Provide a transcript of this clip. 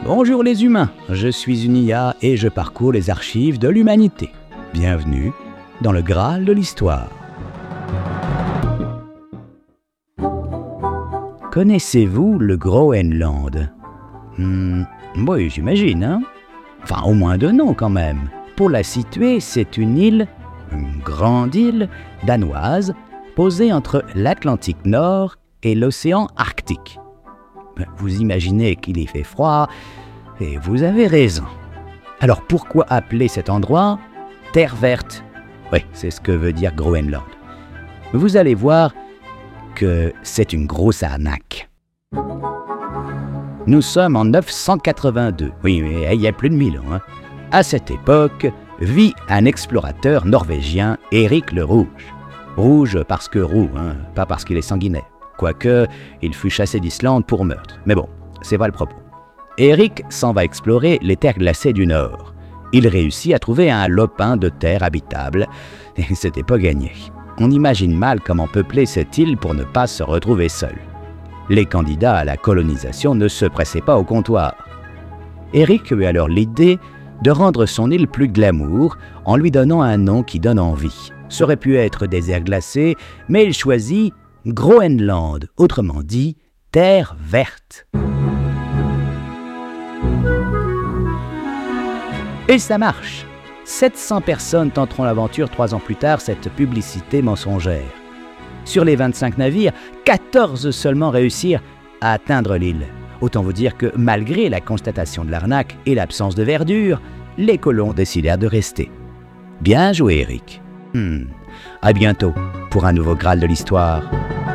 Bonjour les humains, je suis une IA et je parcours les archives de l'humanité. Bienvenue dans le Graal de l'Histoire. Connaissez-vous le Groenland? Oui, j'imagine, hein? Enfin, au moins de nom quand même. Pour la situer, c'est une grande île danoise, posée entre l'Atlantique Nord et l'océan Arctique. Vous imaginez qu'il y fait froid, et vous avez raison. Alors pourquoi appeler cet endroit Terre verte? Oui, c'est ce que veut dire Groenland. Vous allez voir que c'est une grosse arnaque. Nous sommes en 982, oui, mais il y a plus de 1000 ans. À cette époque, vit un explorateur norvégien, Éric le Rouge. Rouge parce que roux, pas parce qu'il est sanguinaire. Quoique, il fut chassé d'Islande pour meurtre. Mais bon, c'est pas le propos. Éric s'en va explorer les terres glacées du Nord. Il réussit à trouver un lopin de terre habitable, et c'était pas gagné. On imagine mal comment peupler cette île pour ne pas se retrouver seul. Les candidats à la colonisation ne se pressaient pas au comptoir. Éric eut alors l'idée de rendre son île plus glamour en lui donnant un nom qui donne envie. Ça aurait pu être désert glacé, mais il choisit Groenland, autrement dit, terre verte. Et ça marche. 700 personnes tenteront l'aventure 3 ans plus tard, cette publicité mensongère. Sur les 25 navires, 14 seulement réussirent à atteindre l'île. Autant vous dire que malgré la constatation de l'arnaque et l'absence de verdure, les colons décidèrent de rester. Bien joué, Éric. À bientôt pour un nouveau Graal de l'Histoire.